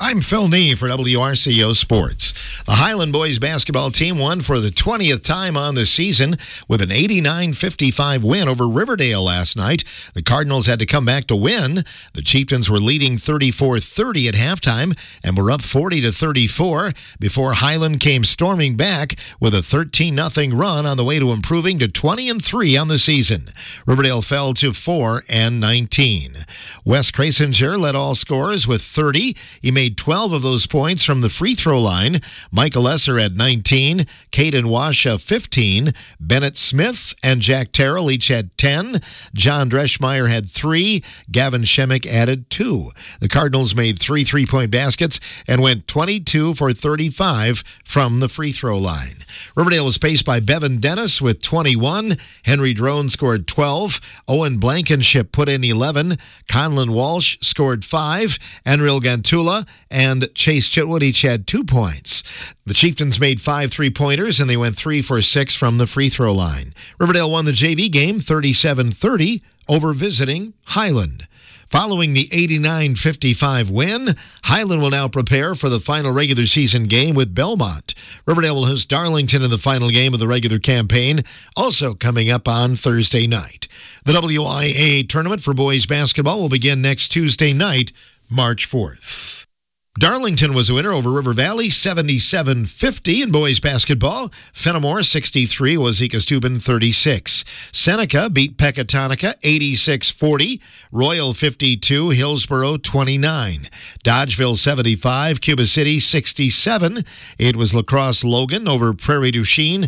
I'm Phil Nee for WRCO Sports. The Highland boys basketball team won for the 20th time on the season with an 89-55 win over Riverdale last night. The Cardinals had to come back to win. The Chieftains were leading 34-30 at halftime and were up 40-34 before Highland came storming back with a 13-0 run on the way to improving to 20-3 on the season. Riverdale fell to 4-19. Wes Krasinger led all scorers with 30. He made 12 of those points from the free throw line. Michael Esser had 19, Caden Washa 15, Bennett Smith and Jack Terrell each had 10, John Dreschmeyer had 3, Gavin Shemick added 2. The Cardinals made 3 3-point baskets and went 22 for 35 from the free throw line. Riverdale was paced by Bevan Dennis with 21, Henry Drone scored 12, Owen Blankenship put in 11, Conlon Walsh scored 5, Enril Gantula and Chase Chitwood each had 2 points. The Chieftains made 5 3-pointers, and they went 3 for 6 from the free throw line. Riverdale won the JV game 37-30 over visiting Highland. Following the 89-55 win, Highland will now prepare for the final regular season game with Belmont. Riverdale will host Darlington in the final game of the regular campaign, also coming up on Thursday night. The WIAA tournament for boys basketball will begin next Tuesday night, March 4th. Darlington was a winner over River Valley, 77-50 in boys basketball. Fenimore, 63, Wazeeka Steuben, 36. Seneca beat Pecatonica, 86-40. Royal, 52, Hillsboro, 29. Dodgeville, 75, Cuba City, 67. It was La Crosse Logan over Prairie du Chien,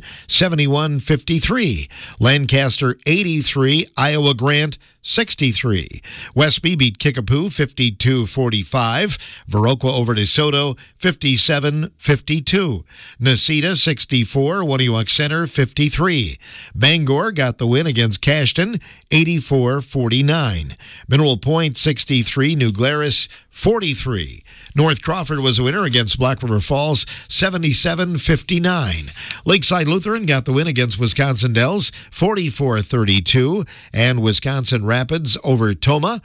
71-53. Lancaster, 83, Iowa Grant, 63. Westby beat Kickapoo 52-45. Viroqua over DeSoto 57-52. Necedah 64. Waniwak Center 53. Bangor got the win against Cashton 84-49. Mineral Point 63. New Glarus 43. North Crawford was a winner against Black River Falls, 77-59. Lakeside Lutheran got the win against Wisconsin Dells, 44-32. And Wisconsin Rapids over Toma,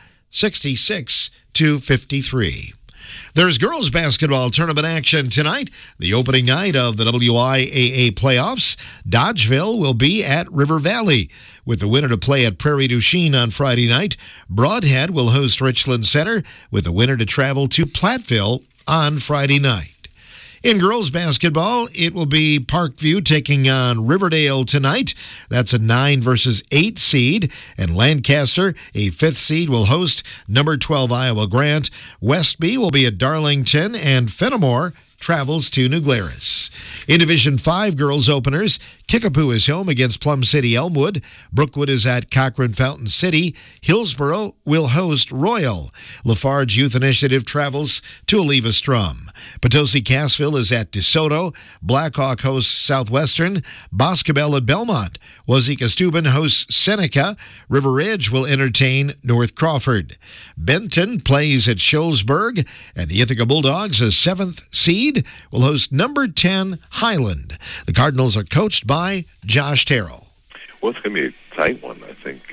66-53. There's girls basketball tournament action tonight. The opening night of the WIAA playoffs. Dodgeville will be at River Valley, with the winner to play at Prairie du Chien on Friday night. Broadhead will host Richland Center, with the winner to travel to Platteville on Friday night. In girls basketball, it will be Parkview taking on Riverdale tonight. That's a 9 versus 8 seed. And Lancaster, a 5th seed, will host number 12 Iowa Grant. Westby will be at Darlington, and Fenimore travels to New Glarus. In Division 5 girls openers, Kickapoo is home against Plum City Elmwood. Brookwood is at Cochrane Fountain City. Hillsboro will host Royal. Lafarge Youth Initiative travels to Oliva Strum. Potosi Cassville is at DeSoto. Blackhawk hosts Southwestern. Boscobel at Belmont. Wazeeka Steuben hosts Seneca. River Ridge will entertain North Crawford. Benton plays at Shullsburg, and the Ithaca Bulldogs, a 7th seed, will host number 10 Highland. The Cardinals are coached by Josh Terrell. Well, it's going to be a tight one. I think,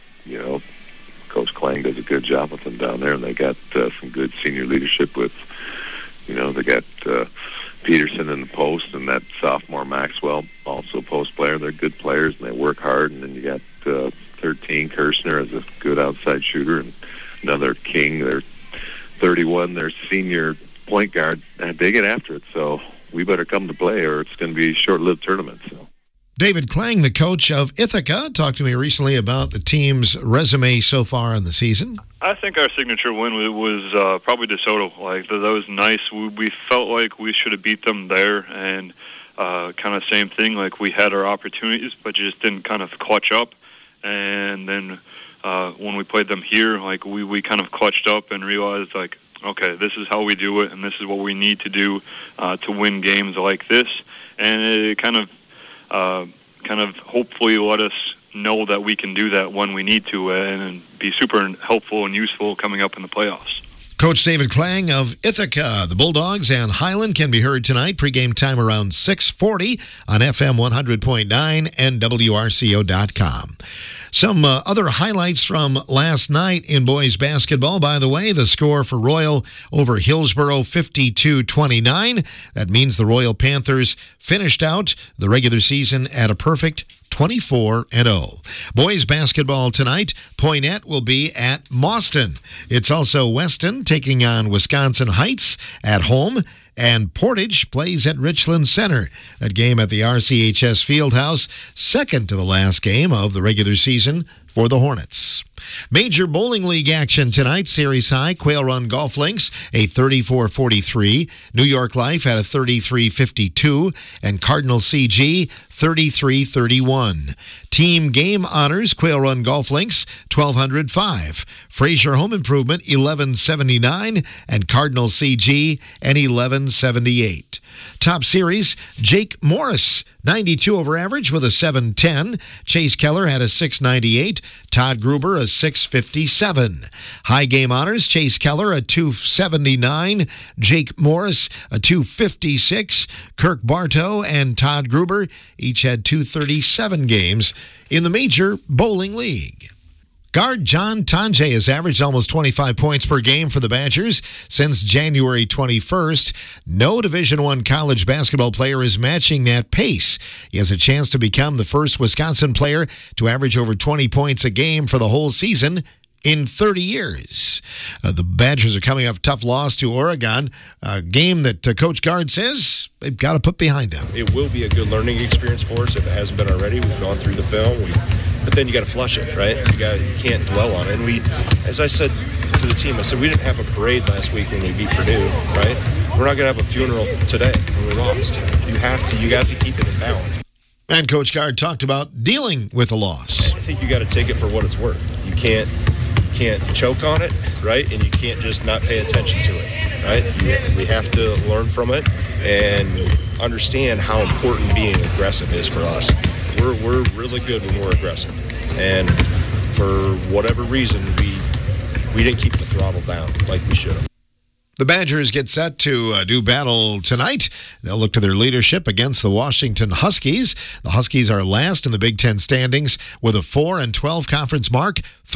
Coach Klang does a good job with them down there, and they got some good senior leadership with, they got Peterson in the post, and that sophomore Maxwell, also post player. They're good players, and they work hard. And then you got 13, Kirshner as a good outside shooter, and another King, their 31, their senior point guard. And they get after it, so we better come to play, or it's going to be a short-lived tournament. So. David Klang, the coach of Ithaca, talked to me recently about the team's resume so far in the season. I think our signature win was probably DeSoto. Like, that was nice. We felt like we should have beat them there, and kind of same thing. Like, we had our opportunities, but just didn't kind of clutch up. And then when we played them here, like, we kind of clutched up and realized, like, okay, this is how we do it, and this is what we need to do to win games like this. And it kind of hopefully let us know that we can do that when we need to, and be super helpful and useful coming up in the playoffs. Coach David Klang of Ithaca. The Bulldogs and Highland can be heard tonight. Pre-game time around 6:40 on FM 100.9 and WRCO.com. Some other highlights from last night in boys basketball. By the way, the score for Royal over Hillsborough, 52-29. That means the Royal Panthers finished out the regular season at a perfect 24-0. Boys basketball tonight, Poynette will be at Mauston. It's also Weston taking on Wisconsin Heights at home, and Portage plays at Richland Center. That game at the RCHS Fieldhouse, second to the last game of the regular season for the Hornets. Major Bowling League action tonight. Series High, Quail Run Golf Links, a 34-43. New York Life had a 33-52. And Cardinal CG, 33-31. Team Game Honors, Quail Run Golf Links, 1,205. Fraser Home Improvement, 1179. And Cardinal CG, an 1178. Top Series, Jake Morris, 92 over average with a 710. Chase Keller had a 698. Todd Gruber, a 657. High Game Honors, Chase Keller, a 279. Jake Morris, a 256. Kirk Bartow and Todd Gruber each had 237 games in the Major Bowling League. Guard John Tanjay has averaged almost 25 points per game for the Badgers since January 21st. No Division I college basketball player is matching that pace. He has a chance to become the first Wisconsin player to average over 20 points a game for the whole season in 30 years. The Badgers are coming off a tough loss to Oregon, a game that Coach Guard says they've got to put behind them. It will be a good learning experience for us if it hasn't been already. We've gone through the film, but then you got to flush it, right? You can't dwell on it. And as I said to the team, I said we didn't have a parade last week when we beat Purdue, right? We're not going to have a funeral today when we lost. You have to keep it in balance. And Coach Guard talked about dealing with a loss. I think you got to take it for what it's worth. You can't choke on it, right? And you can't just not pay attention to it, right? We have to learn from it and understand how important being aggressive is for us. We're really good when we're aggressive, and for whatever reason, we didn't keep the throttle down like we should have. The Badgers get set to do battle tonight. They'll look to their leadership against the Washington Huskies. The Huskies are last in the Big Ten standings with a 4-12 conference mark,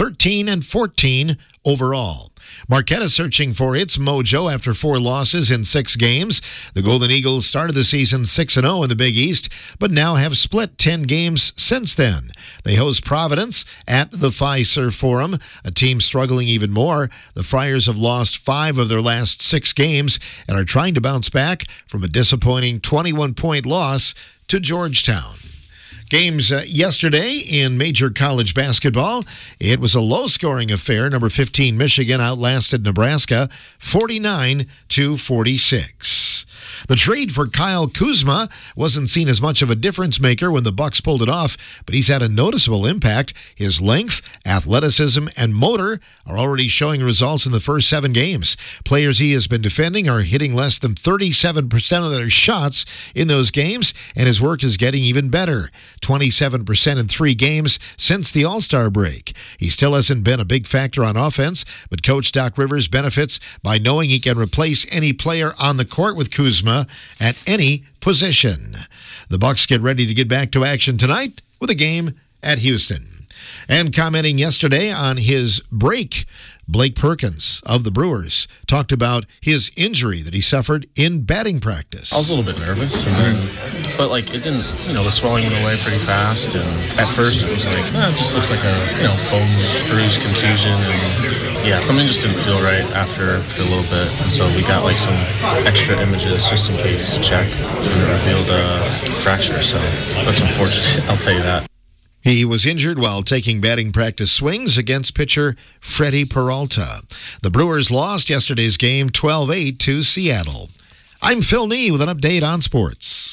13-14 overall. Marquette is searching for its mojo after 4 losses in 6 games. The Golden Eagles started the season 6-0 in the Big East, but now have split 10 games since then. They host Providence at the Fiserv Forum, a team struggling even more. The Friars have lost 5 of their last 6 games and are trying to bounce back from a disappointing 21-point loss to Georgetown. Games yesterday in major college basketball. It was a low-scoring affair. Number 15 Michigan outlasted Nebraska 49-46. The trade for Kyle Kuzma wasn't seen as much of a difference maker when the Bucks pulled it off, but he's had a noticeable impact. His length, athleticism, and motor are already showing results in the first 7 games. Players he has been defending are hitting less than 37% of their shots in those games, and his work is getting even better. 27% in 3 games since the All-Star break. He still hasn't been a big factor on offense, but Coach Doc Rivers benefits by knowing he can replace any player on the court with Kuzma at any position. The Bucks get ready to get back to action tonight with a game at Houston. And commenting yesterday on his break, Blake Perkins of the Brewers talked about his injury that he suffered in batting practice. I was a little bit nervous, but it didn't, the swelling went away pretty fast. And at first it was like, it just looks like a, bone bruise contusion. And something just didn't feel right after a little bit. And so we got some extra images just in case to check, and it revealed a fracture. So that's unfortunate, I'll tell you that. He was injured while taking batting practice swings against pitcher Freddie Peralta. The Brewers lost yesterday's game 12-8 to Seattle. I'm Phil Nee with an update on sports.